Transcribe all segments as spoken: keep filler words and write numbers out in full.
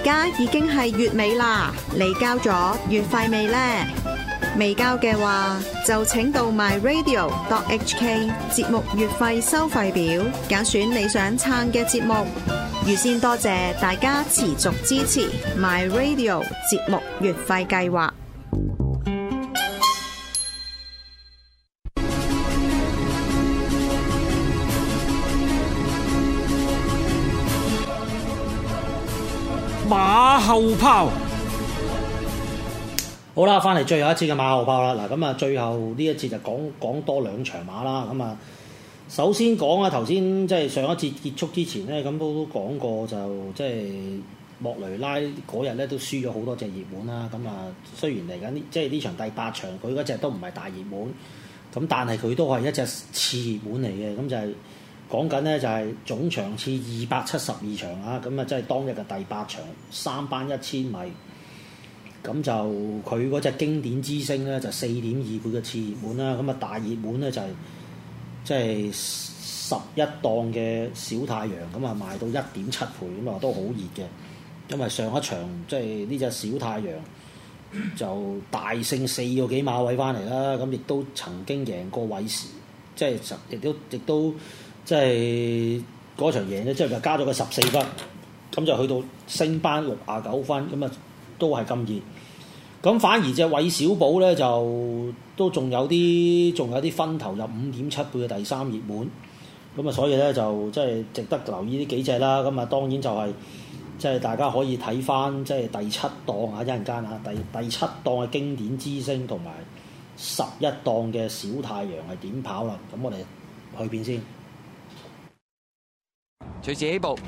家已經係月尾啦，你交咗月費未呢？未交嘅話，就請到 my radio dot h k 節目月費收費表，揀選你想撐嘅節目。預先多謝大家持續支持 my radio 節目月費計劃。 馬後炮， 好啦，翻嚟最後一節嘅馬後炮啦。嗱，咁啊，最後呢一節就講講多兩場馬啦。咁啊，首先講啊，頭先即係上一節結束之前咧，咁都都講過就即係莫雷拉嗰日咧都輸咗好多隻熱門啦。咁啊，雖然嚟緊呢即係呢場第八場，佢嗰隻都唔係大熱門，咁但係佢都係一隻次熱門嚟嘅。咁就係講緊咧就係總場次二百七十二場啊，咁啊即係當日嘅第八場三班一千米，咁就佢嗰隻經典之星咧就四點二倍嘅次熱門啦，咁啊大熱門咧就係即係十一檔嘅小太陽，咁啊賣到一點七倍，咁啊都好熱嘅，因為上一場即係呢隻小太陽就大勝四個幾馬位翻嚟啦，咁亦都曾經贏過韋斯，即係亦都亦都。即係嗰場贏咗之後就加咗個十四分，咁就去到升班六十九分，咁啊都係咁熱。咁反而隻韋小寶咧就都仲有啲仲有啲分頭入五點七倍嘅第三熱門，咁啊所以咧就即係值得留意呢幾隻啦。咁啊當然就係即係大家可以睇翻即係第七檔啊，一陣間啊，第第七檔嘅經典之星同埋十一檔嘅小太陽係點跑啦。咁我哋去邊先？ 隨時起步，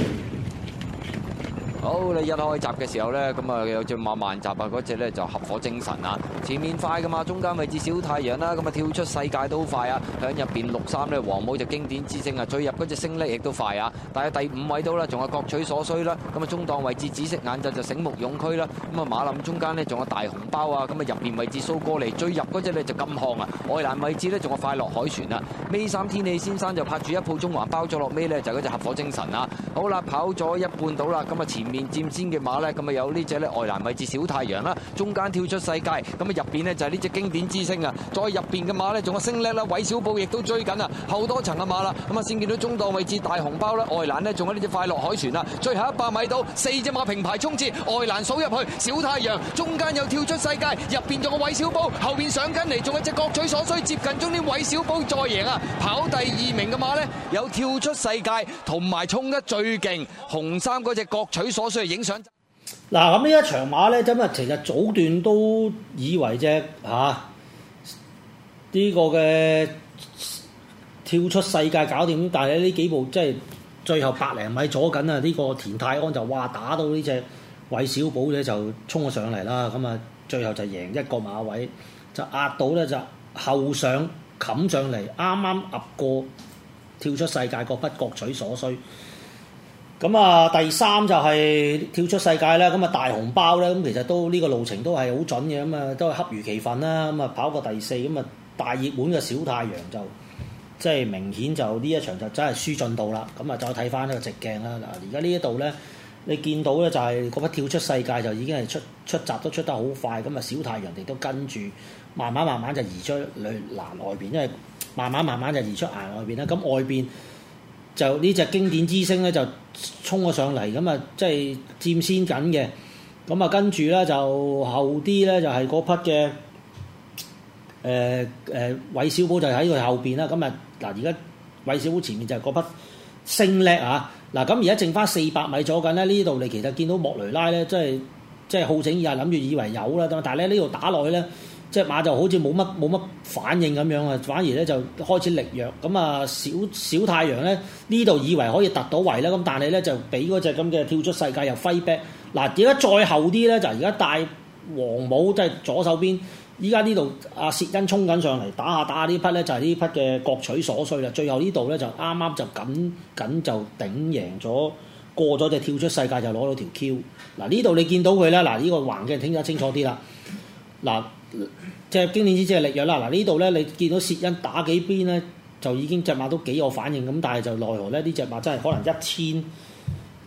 好！你一開閘嘅時候呢，咁啊有隻馬慢閘啊，嗰隻呢就合夥精神啊，前面快噶嘛，中間位置小太陽啦，咁啊跳出世界都快啊，響入邊六三呢，黃帽就經典之星啊，最入嗰隻星呢亦都快啊，但係第五位到啦，仲有各取所需啦，咁啊中檔位置紫色眼罩就醒目勇區啦，咁啊馬林中間呢仲有大紅包啊，咁啊入邊位置蘇哥尼，最入嗰隻呢就金漢啊，外欄位置呢仲有快樂海船啊，尾三天氣先生就拍住一鋪中環包咗落尾呢，就嗰隻合夥精神啊，好啦，跑咗一半到啦，咁啊前面佔先嘅馬呢，咁啊有呢隻呢外欄位置小太陽啦，中間跳出世界，咁啊入邊呢就係呢隻經典之星啊，再入邊嘅馬呢，仲有星叻啦，韋小寶亦都追緊啊，後多層嘅馬啦，咁啊先見到中檔位置大紅包啦，外欄呢仲有呢隻快樂海船啊，最後一百米到四隻馬平排衝刺，外欄數入去，小太陽中間又跳出世界，入邊仲有韋小寶，後邊上緊嚟仲有隻各取所需，接近終點韋小寶再贏啊，跑第二名嘅馬呢，有跳出世界同埋衝得最勁紅衫嗰隻各取所需影相。 嗱，咁呢一場馬咧，真係其實早段都以為隻嚇呢個嘅跳出世界搞掂，但係呢幾步即係最後百零米阻緊啊！呢、這個田泰安就哇打到呢隻韋小寶咧就衝咗上嚟啦，咁啊最後就贏一個馬位，就壓到咧就後上冚上嚟，啱啱壓過跳出世界嗰筆各取所需。咁啊，第三就係跳出世界啦，咁啊大紅包咧，咁其實都呢、這個路程都係好準嘅，咁啊都係恰如其分啦，咁啊跑過第四，咁啊大熱門嘅小太陽就即係明顯就呢一場就真係輸盡到啦，咁啊再睇翻呢個直鏡啦，嗱而家呢一度咧，你見到咧就係嗰筆跳出世界就已經係出出閘都出得好快，咁啊小太陽亦都跟住慢慢慢慢就移出欄外邊，因為慢慢慢慢就移出欄外邊啦，咁外邊。就呢隻經典之星咧就衝咗上嚟，咁啊即係佔先緊嘅，咁啊跟住咧就後啲咧就係嗰匹嘅誒誒韋小寶就喺佢後邊啦，咁啊嗱而家韋小寶前面就係嗰匹星叻啊，嗱咁而家剩翻四百米左緊咧，呢度你其實見到莫雷拉咧，即係即係好整以係諗住以為有啦，但係咧呢度打落去咧。隻馬就好似冇乜冇乜反應咁樣啊，反而咧就開始力弱。咁啊，小小太陽咧呢度以為可以突到圍啦，咁但係咧就俾嗰隻咁嘅跳出世界又揮 back。嗱，而家再後啲咧就而家帶黃帽即係左手邊，依家呢度阿薛恩衝緊上嚟打下打下呢匹咧就係呢匹嘅各取所需啦。最後呢度咧就啱啱就緊緊就頂贏咗過咗隻跳出世界就攞到條 Q。嗱呢度你見到佢咧，嗱呢個橫鏡聽得清楚啲啦。嗱。即係經典之星係力弱啦，嗱呢度咧你見到薛恩打幾邊咧，就已經隻馬都幾有反應咁，但係就奈何咧呢隻馬真係可能一千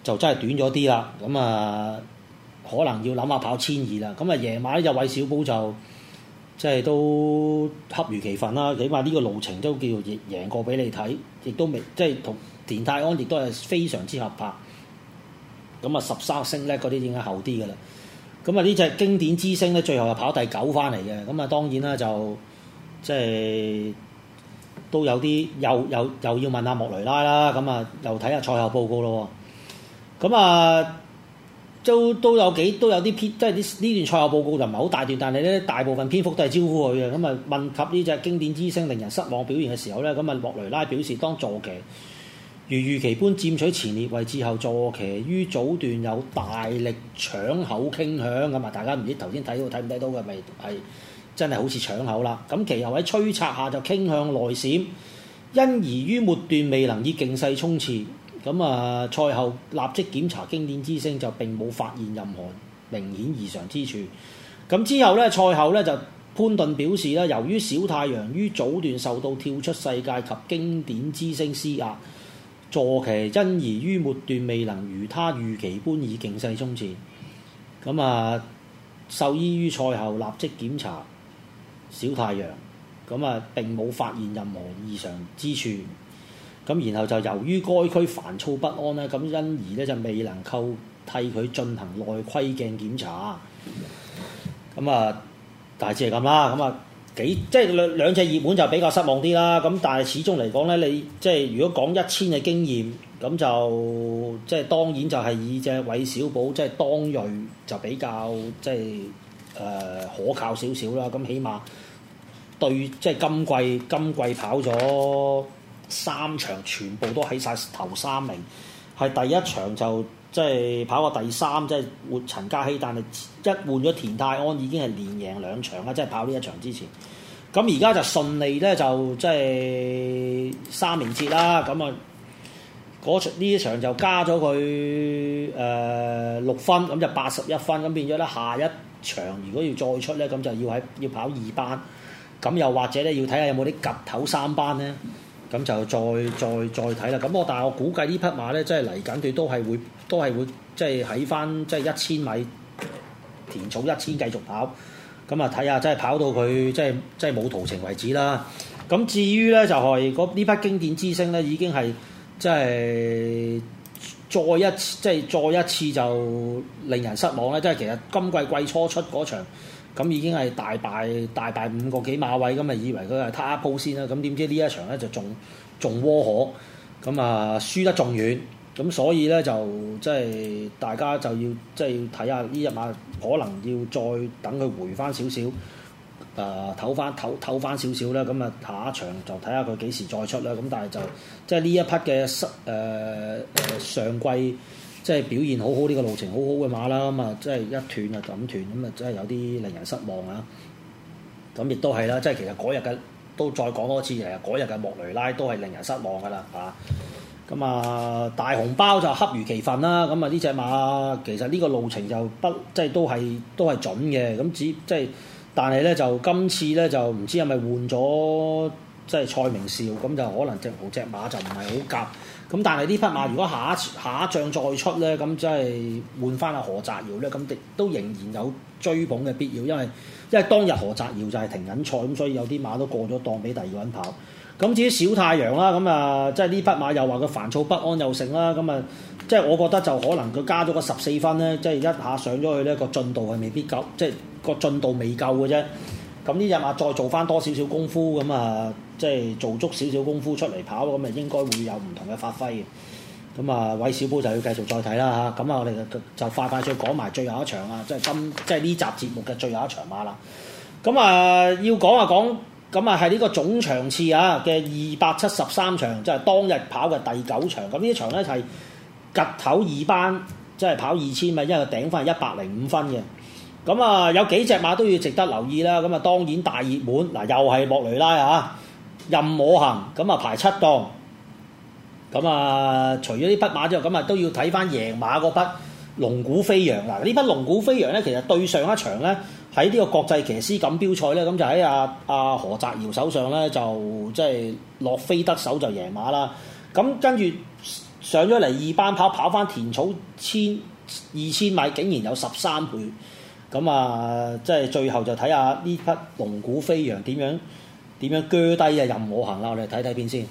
就真係短咗啲啦。咁啊，可能要諗下跑千二啦。咁啊，夜馬呢隻韋小寶就即係都恰如其分啦。起碼呢個路程都叫做贏過俾你睇，亦都未即係同田泰安亦都係非常之合拍。咁啊，十三星叻嗰啲已經後啲㗎啦。咁啊，呢隻經典之星咧，最後係跑第九翻嚟嘅。咁啊，當然啦，就即係都有啲又又又要問下莫雷拉啦。咁啊，又睇下賽後報告咯。咁啊，都都有幾都有啲篇，即係呢呢段賽後報告就唔係好大段，但係咧大部分篇幅都係招呼佢嘅。咁啊，問及呢隻經典之星令人失望表現嘅時候咧，咁啊，莫雷拉表示當坐騎如預期般佔取前列位置後，坐騎於早段有大力搶口傾向咁啊！大家唔知頭先睇到睇唔睇到嘅，咪係真係好似搶口啦。咁其後喺催策下就傾向內閃，因而於末段未能以勁勢衝刺。咁啊，賽後立即檢查經典之星就並冇發現任何明顯異常之處。咁之後咧，賽後咧就潘頓表示咧，由於小太陽於早段受到跳出世界及經典之星施壓。坐騎因而於末段未能如他預期般以勁勢衝刺，咁啊獸醫於賽後立即檢查小太陽，咁啊並冇發現任何異常之處，咁然後就由於該區煩躁不安咧，咁因而咧就未能夠替佢進行內窺鏡檢查，咁啊大致係咁啦，咁啊。幾即係兩兩隻熱門就比較失望啲啦，咁但係始終嚟講咧，你即係如果講一千嘅經驗，咁就即係當然就係以隻韋小寶即係當鋭就比較即係誒、呃、可靠少少啦。咁起碼對即係今季今季跑咗三場，全部都喺晒頭三名，係第一場就即係跑過第三，即係換陳嘉熙，但係一換咗田泰安已經係連贏兩場啦，即係跑呢一場之前。咁而家就順利咧，就即係三名節啦。咁啊，嗰場呢一場就加咗佢誒六分，咁就八十一分。咁變咗咧，下一場如果要再出咧，咁就要喺要跑二班。咁又或者咧，要睇下有冇啲夾頭三班咧。咁就再再再睇啦。咁我但係我估計呢匹馬咧，即係嚟緊佢都係會都係會即係喺翻即係一千米田草一千繼續跑。咁啊睇下即係跑到佢即係即係冇途程為止啦。咁至於咧就係嗰呢匹經典之星咧，已經係即係再一次即係再一次就令人失望啦。即係其實今季季初出嗰場。咁已經係大敗大敗五個幾馬位，咁啊以為佢係他一鋪先啦，咁點知呢一場咧就仲仲窩可，咁啊輸得仲遠，咁所以咧就即係大家就要即係要睇下呢一馬，可能要再等佢回翻少少，誒唞翻唞唞翻少少啦，咁啊下一場就睇下佢幾時再出啦，咁但係就即係呢一匹嘅誒誒上季。即係表現好好，呢、這個路程好好嘅馬啦，咁啊，即係一斷就咁斷，咁啊，真係有啲令人失望啊！咁亦都係啦，即係其實嗰日嘅都再講多次，其實嗰日嘅莫雷拉都係令人失望噶啦，嚇！咁啊，大紅包就恰如其分啦，咁啊呢隻馬其實呢個路程就不即係都係都係準嘅，咁只即係但係咧就今次咧就唔知係咪換咗即係蔡明紹，咁就可能隻隻馬就唔係好夾。咁但係呢匹馬如果下一下一仗再出咧，咁即係換翻阿何澤堯咧，咁亦都仍然有追捧嘅必要，因為因為當日何澤堯就係停緊賽，咁所以有啲馬都過咗檔俾第二個人跑。咁至於小太陽啦，咁啊即係呢匹馬又話佢煩躁不安又成啦，咁啊即係我覺得就可能佢加咗個十四分咧，即係一下上咗去咧個進度係未必夠，即係個進度未夠嘅啫。咁呢隻馬再做翻多少少功夫，咁啊，即係做足少少功夫出嚟跑，咁啊應該會有唔同嘅發揮嘅。咁啊，韋小寶就要繼續再睇啦嚇。咁啊，我哋就快快再講埋最後一場啊，即係今即係呢集節目嘅最後一場馬啦。咁啊，要講啊講，咁啊係呢個總場次啊嘅二百七十三場，即係當日跑嘅第九場。咁呢一場咧係趌頭二班，即係跑二千米，因為頂分係一百零五分嘅。咁啊，有幾隻馬都要值得留意啦。咁啊，當然大熱門嗱，又係莫雷拉啊，任我行咁啊排七檔。咁啊，除咗呢匹馬之後，咁啊都要睇翻贏馬嗰匹龍鼓飛揚嗱。呢匹龍鼓飛揚咧，其實對上一場咧喺呢個國際騎師錦標賽咧，咁就喺阿阿何澤堯手上咧，就即係落飛得手就贏馬啦。咁跟住上咗嚟二班跑，跑翻田草千二千米，竟然有十三倍。咁啊，即係最後就睇下呢匹龍鼓飛揚點樣點樣鋸低啊任我行啦！我哋睇睇片先。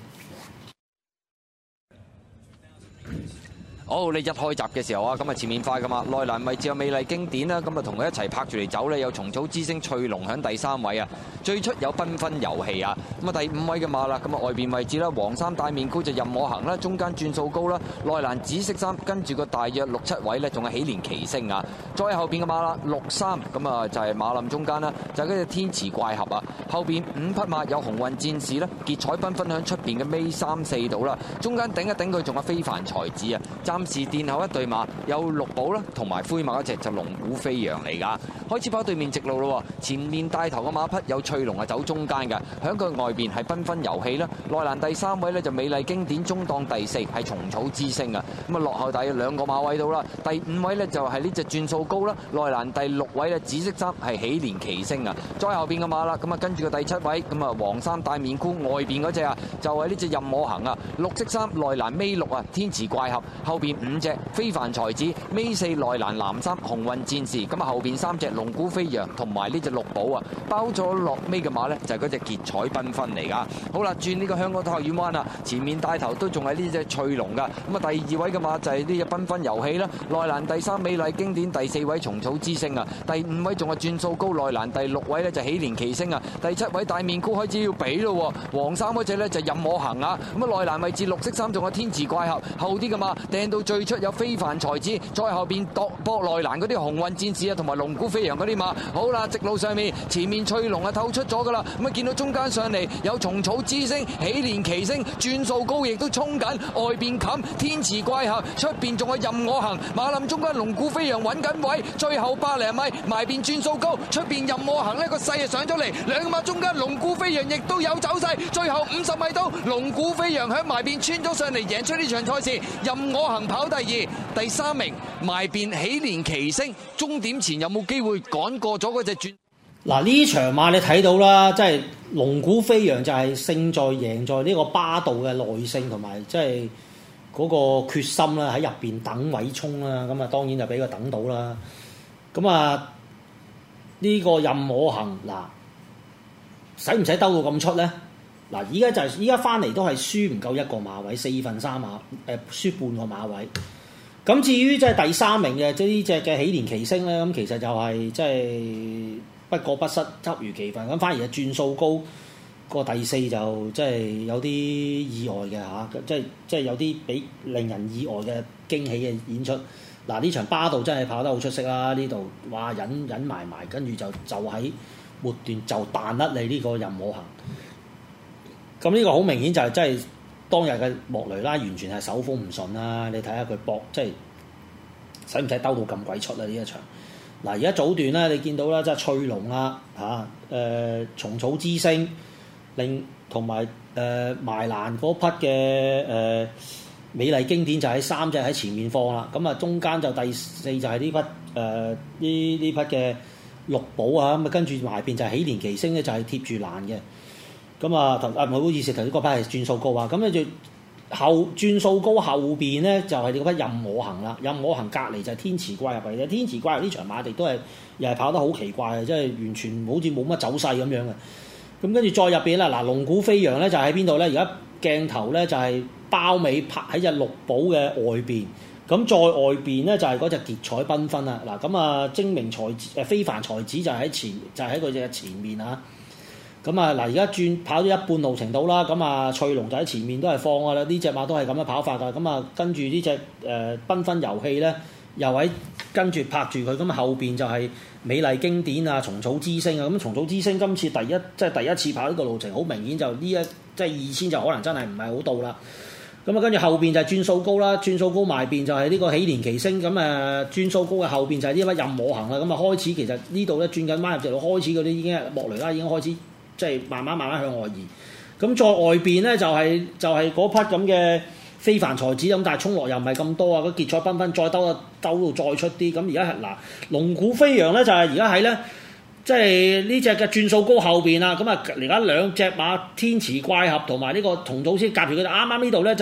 好，你一開閘嘅時候啊，咁啊前面快噶嘛，內欄位置有美麗經典啦，咁啊同佢一齊拍住嚟走呢，有蟲草之星翠龍響第三位啊，最出有繽紛遊戲啊，咁啊第五位嘅馬啦，咁啊外邊位置啦，黃衫大面箍就任我行啦，中間轉數高啦，內欄紫色衫跟住個大約六七位呢，仲係喜連奇星啊，再後邊嘅馬啦，六三咁啊就係馬林中間啦，就係嗰隻天池怪俠啊，後邊五匹馬有鴻運戰士啦，結彩繽紛響出邊嘅尾三四度啦，中間頂一頂佢仲有非凡才子啊。暫時殿後一對馬有綠寶啦，同埋灰馬嗰隻就龍鼓飛揚嚟㗎。開始跑對面直路咯，前面帶頭嘅馬匹有翠龍啊走中間㗎，響佢外邊係繽紛遊戲啦。內欄第三位呢就美麗經典，中檔第四係蟲草之星啊。咁啊落後大約兩個馬位到啦。第五位呢就係呢隻轉數高啦。內欄第六位呢紫色衫係喜連奇星啊。再後邊嘅馬啦，咁啊跟住個第七位咁啊黃衫大面箍外邊嗰隻啊就係呢隻任我行啊。綠色衫內欄尾六啊天池怪俠，後邊五隻非凡才子，尾四內欄藍衫鴻運戰士，咁啊後邊三隻龍鼓飛揚同埋呢隻綠寶啊，包咗落尾嘅馬呢，就係嗰隻結彩繽紛嚟噶。好啦，轉呢個香港太遠灣啊，前面帶頭都仲係呢隻翠龍噶，咁啊第二位嘅馬就係呢隻繽紛遊戲啦，內欄第三美麗經典，第四位蟲草之星啊，第五位仲係轉數高，內欄第六位呢，就喜連奇星啊，第七位大面箍開始要比咯，黃衫嗰隻呢，就任我行啊，咁啊內欄位置綠色衫仲有天池怪俠，後啲嘅馬掟到最出有非凡才子，再後邊度博內欄嗰啲鴻運戰士啊，同埋龍鼓飛揚嗰啲馬。好啦，直路上面前面翠龍啊透出咗噶啦，咁啊見到中間上嚟有蟲草之星、喜連奇星，轉數高亦都衝緊，外邊冚天池怪俠，出邊仲有任我行，馬林中間龍鼓飛揚揾緊位，最後百零米埋邊轉數高，出邊任我行呢個勢啊上咗嚟，兩個馬中間龍鼓飛揚亦都有走勢，最後五十米到龍鼓飛揚響埋邊穿咗上嚟，贏出呢場賽事，任我行跑第二，第三名埋邊喜連奇星，終點前有冇機會趕過咗嗰隻轉？ 嗱呢場馬你睇到啦，即係龍鼓飛揚就係勝在贏在呢個巴道嘅耐性同埋即係嗰個決心啦，喺入邊等位衝啦，咁啊當然就俾佢等到啦。咁啊呢個任我行嗱，使唔使兜到咁出咧？嗱，依家就係依家翻嚟都係輸唔夠一個馬位，四分三馬，誒、呃、輸半個馬位。咁至於即係第三名嘅即係呢隻嘅喜連奇星咧，咁其實就係即係不過不失，恰如其分。咁反而係轉數高個第四就即係有啲意外嘅嚇，即係即係有啲俾令人意外嘅驚喜嘅演出。嗱呢場巴道真係跑得好出色啦！呢度哇忍忍埋埋，跟住就就喺末段就彈甩你呢個任我行。咁呢個好明顯就係真係當日嘅莫雷拉完全係手風唔順啦！你睇下佢搏，即係使唔使兜到咁鬼出啊？呢一場嗱，而家早段咧，你見到啦，即係翠龍啦嚇，誒蟲草之星，另同埋誒埋欄嗰匹嘅誒、呃、美麗經典就喺三隻喺前面放啦，咁啊中間就第四就係呢匹誒呢呢匹嘅綠寶啊，咁啊跟住埋邊就係喜連奇星咧，就係貼住欄嘅。咁啊，頭啊唔好意思，頭先嗰批係轉數高啊，咁咧就後轉數高後邊咧就係你嗰批任我行啦，任我行隔離就係天池怪入嚟嘅，天池怪入呢場馬地都係又係跑得好奇怪嘅，即係完全好似冇乜走勢咁樣嘅。咁跟住再入邊啦，嗱龍鼓飛揚咧就喺邊度咧？而家鏡頭咧就係包尾拍喺隻綠寶嘅外邊，咁再外邊咧就係嗰隻結彩繽紛啦。嗱咁啊精明才子誒非凡才子就喺前就喺佢隻前面啊。咁啊嗱，而家轉跑咗一半路程度啦，咁啊翠龍就喺前面都係放噶啦，呢隻馬都係咁樣跑法噶，咁啊跟住呢隻誒繽紛遊戲咧，又喺跟住拍住佢，咁後邊就係美麗經典啊、蟲草之星啊，咁蟲草之星今次第一即係第一次跑呢個路程，好明顯就呢一即係二千就可能真係唔係好到啦。咁啊跟住後邊就係轉數高啦，轉數高埋邊就係呢個喜連奇星，咁誒轉數高嘅後邊就係呢匹任我行啦，咁啊開始其實呢度咧轉緊彎入直路開始嗰啲已經係莫雷拉已經開始。即係慢慢慢慢向外移，咁再外邊咧就係、是、就係、是、嗰匹咁嘅非凡才子咁，但係衝落又唔係咁多啊！嗰結彩繽紛再兜啊兜到再出啲，咁而家係嗱龍鼓飛揚咧就係而家喺咧，即係呢隻嘅轉數高後邊啦，咁啊而家兩隻馬天池怪俠同埋呢個同組先夾住佢，啱啱呢度咧就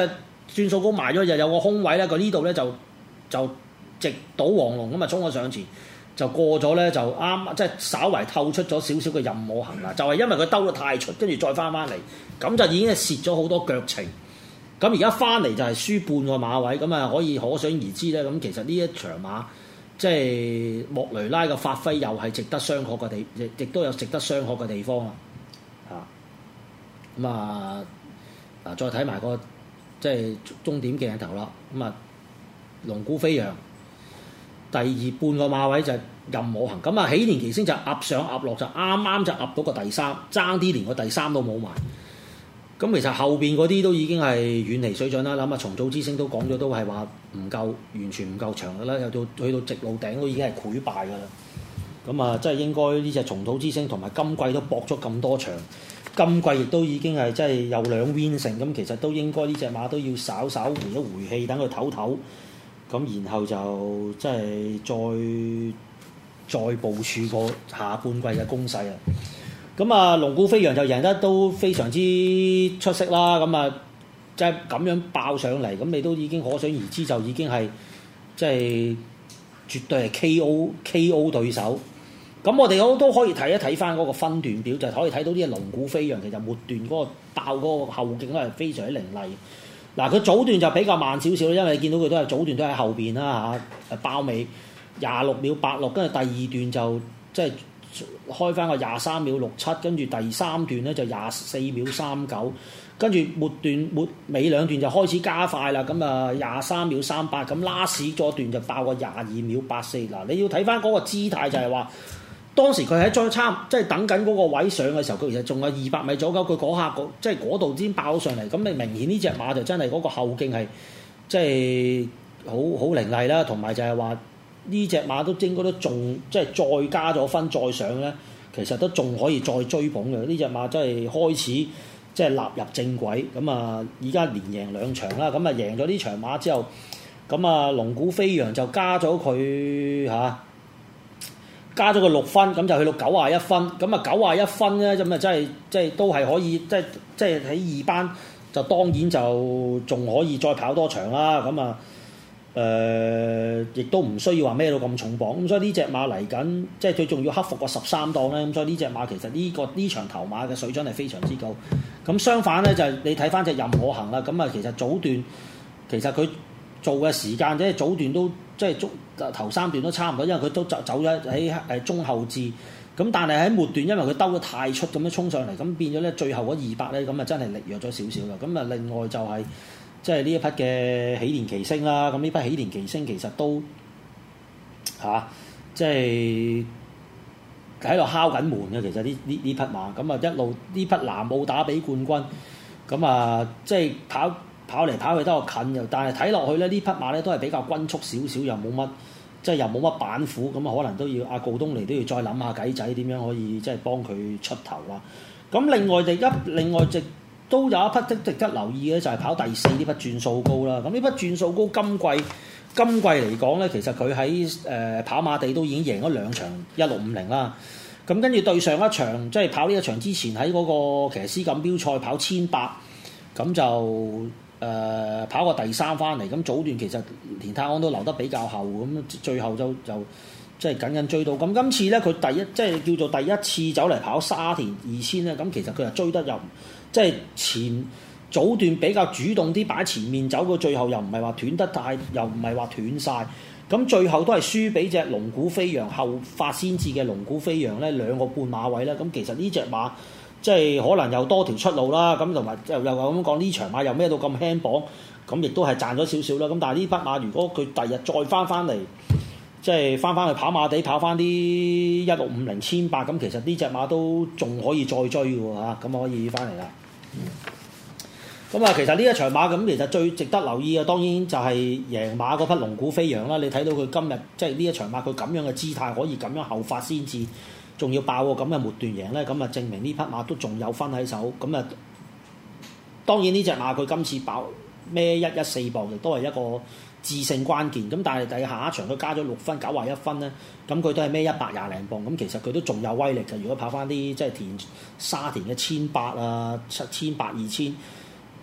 轉數高埋咗就有個空位咧，佢呢度咧就就直倒黃龍咁啊，衝咗上前就過咗咧，就啱即係稍為透出咗少少嘅任我行啦，就係、是、因為佢兜得太出，跟住再翻翻嚟，咁就已經係蝕咗好多腳程。咁而家翻嚟就係輸半個馬位，咁啊可以可想而知咧。咁其實呢一場馬即係莫雷拉嘅發揮又係值得商榷嘅地，亦亦都有值得商榷嘅地方啦。啊，咁啊嗱，再睇埋個即係終點鏡頭啦。咁啊，龍鼓飛揚第二半個馬位就任我行，咁啊喜連奇星就壓上壓落，就啱啱就壓到個第三，爭啲連個第三都冇埋。咁其實後邊嗰啲都已經係遠離水準啦。諗下重組之星都講咗，都係話唔夠，完全唔夠長噶啦。又到去到直路頂都已經係潰敗噶啦。咁啊，即係應該呢隻重組之星同埋今季都搏咗咁多場，今季亦都已經係即係有兩 win 勝。咁其實都應該呢隻馬都要稍稍回一回氣，等佢唞唞。咁然後就即係再再部署過下半季嘅攻勢啊！咁啊，龍鼓飛揚就贏得都非常之出色啦！咁啊，即係咁樣爆上嚟，咁你都已經可想而知，就已經係即係絕對係 K O K O 對手。咁我哋都都可以睇一睇翻嗰個分段表，就係、可以睇到啲龍鼓飛揚其實末段嗰個爆嗰個後勁都係非常之凌厲。嗱，佢早段就比較慢少少，因為你見到佢都係早段都喺後邊啦嚇，包尾廿六秒八六，跟住第二段就即係。開翻個廿三秒六七，跟住第三段咧就廿四秒三九，跟住末段末尾兩段就開始加快啦，咁啊廿三秒三八，咁 last 嗰段就爆個廿二秒八四。嗱，你要睇翻嗰個姿態就係話，當時佢喺再差即係等緊嗰個位上嘅時候，佢其實仲有二百米左右，佢嗰下即係嗰度先爆上嚟，咁你明顯呢隻馬就真係嗰個後勁係即係好好凌厲啦，同埋就係話。呢隻馬都應該都仲即係再加咗分再上咧，其實都仲可以再追捧嘅。呢隻馬真係開始即係納入正軌，咁啊而家連贏兩場啦，咁啊贏咗呢場馬之後，咁啊龍鼓飛揚就加咗佢嚇，加咗個六分，咁就去到九啊一分，咁啊九啊一分咧，咁啊真係即係都係可以，即係即係喺二班就當然就仲可以再跑多場啦，咁啊。誒、呃，亦都唔需要話孭到咁重磅，咁所以呢隻馬嚟緊，即係最重要克服個十三檔咧，咁所以呢隻馬其實呢、呢個呢場頭馬嘅水準係非常之高。咁相反咧就係、是、你睇翻隻任我行啦，咁啊其實早段其實佢做嘅時間即係早段都即係中頭三段都差唔多，因為佢都走走咗喺誒中後置。咁但係喺末段，因為佢兜得太出咁樣衝上嚟，咁變咗咧最後嗰二百咧，咁啊真係力弱咗少少啦。咁啊另外就係、是。即係呢一匹嘅喜連奇星啦，咁呢匹喜連奇星其實都嚇、啊，即係喺度敲緊門嘅。其實呢呢呢匹馬，咁啊一路呢匹南澳打比冠軍，咁啊即係跑跑嚟跑去都係近，又但係睇落去咧呢匹馬咧都係比較均速少少，又冇乜即係又冇乜板斧，咁啊可能都要阿告東尼都要再諗下計仔點樣可以即係幫佢出頭啦。咁另外第一另外隻。都有一匹值值得留意嘅，就係、是、跑第四呢匹轉數高啦。咁呢匹轉數高今季今季嚟講咧，其實佢喺誒跑馬地都已經贏咗兩場一六五零啦。咁跟住對上一場即係跑呢一場之前喺嗰個騎師錦標賽跑千八，咁就誒、呃、跑過第三翻嚟。咁早段其實田泰安都留得比較後，咁最後就就即係緊緊追到。咁今次咧佢第一即係叫做第一次走嚟跑沙田二千咧，咁其實佢係追得入。即係前早段比較主動啲擺前面走，到最後又唔係話斷得太，又唔係話斷晒。咁最後都係輸俾隻龍鼓飛揚後發先至嘅龍鼓飛揚咧兩個半馬位啦。咁其實呢隻馬即係可能又多條出路啦。咁同埋又又咁講呢場馬又孭到咁輕磅，咁亦都係賺咗少少啦。咁但係呢匹馬如果佢第日再翻翻嚟，即係翻翻去跑馬地跑翻啲一六五零千八，咁其實呢隻馬都仲可以再追嘅喎嚇，咁可以翻嚟啦。咁啊、嗯，其實呢一場馬咁，其實最值得留意嘅，當然就係贏馬嗰匹龍鼓飛揚啦。你睇到佢今日即係呢一場馬，佢咁樣嘅姿態，可以咁樣後發先至，仲要爆個咁嘅末段贏咧，咁啊證明呢匹馬都仲有分喺手。咁啊，當然呢隻馬佢今次爆孭一一四磅，亦都係一個致勝關鍵。咁但係第下一場佢加咗六分九十一分咧，咁佢都係孭一百廿零磅。咁其實佢都仲有威力嘅。如果跑翻啲即係田沙田嘅千八啊、七千八、二千，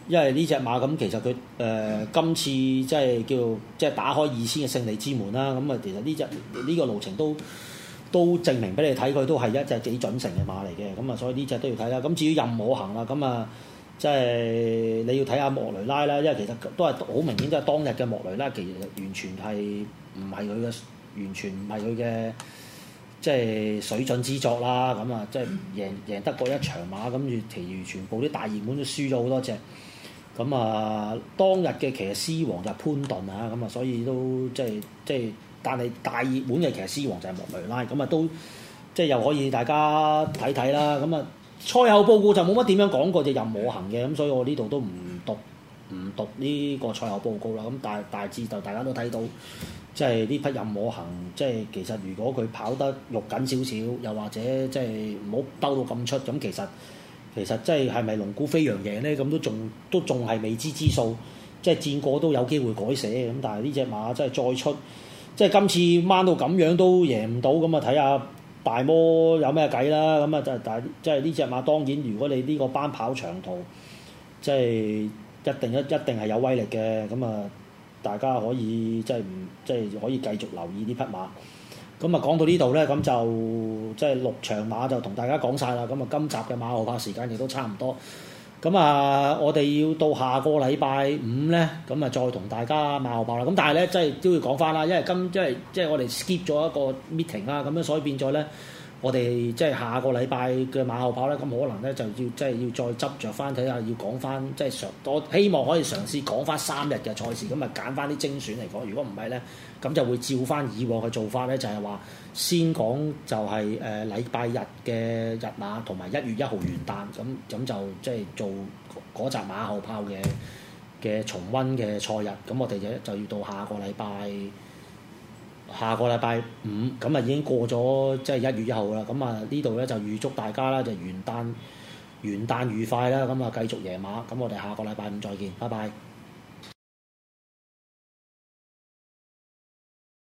因為呢隻馬咁其實佢誒、呃、今次即係叫即係打開二千嘅勝利之門啦。咁啊，其實呢隻呢個路程都都證明俾你睇，佢都係一隻幾準成嘅馬嚟嘅。咁啊，所以呢隻都要睇啦。咁至於任我行啦，咁啊即係你要睇下莫雷拉啦，因為其實都係好明顯，都係當日嘅莫雷拉，其實完全係唔係佢嘅，完全唔係佢嘅。即係水準之作啦，咁啊，即係贏贏得過一場馬，咁住其餘全部啲大熱門都輸咗好多隻，咁啊，當日嘅騎師王就係潘頓啊，咁啊，所以都即係即係，但係大熱門嘅騎師王就係莫雷拉，咁啊都即係又可以大家睇睇啦，咁啊賽後報告就冇乜點樣講過隻任我行嘅，咁所以我呢度都唔讀唔讀呢個賽後報告啦，咁大大致就大家都睇到。即係呢匹任我行，即係其實如果佢跑得肉緊少少，又或者即係唔好兜到咁出，咁其實其實即係係咪龍鼓飛揚贏咧？咁都仲都仲係未知之數。即係戰果都有機會改寫咁，但係呢隻馬真係再出，即係今次掹到咁樣都贏唔到，咁啊睇下大摩有咩計啦。咁啊就但係即係呢隻馬當然，如果你呢個班跑長途，即係一定一一定係有威力嘅，咁啊。大家可以即係唔即係可以繼續留意呢匹馬。咁啊講到呢度咧，咁就即係六場馬就同大家講晒啦。咁啊今集嘅馬後炮時間亦都差唔多。咁啊我哋要到下個禮拜五咧，咁啊再同大家馬後炮啦。咁但係咧即係都要講翻啦，因為今即係即係我哋 skip 咗一個 meeting 啦，咁樣所以變咗咧。我哋即係下個禮拜嘅馬後炮咧，咁可能咧就要即係要再執着翻睇下，要講翻即係嘗，我希望可以嘗試講翻三日嘅賽事，咁啊揀翻啲精選嚟講。如果唔係咧，咁就會照翻以往嘅做法咧，就係話先講就係誒禮拜日嘅日馬同埋一月一號元旦，咁咁就即係做嗰集馬後炮嘅嘅重溫嘅賽日。咁我哋就就要到下個禮拜。下個禮拜五咁啊已經過咗即係一月一號啦，咁啊呢度咧就預祝大家啦就元旦元旦愉快啦，咁啊繼續贏馬，咁我哋下個禮拜五再見，拜拜。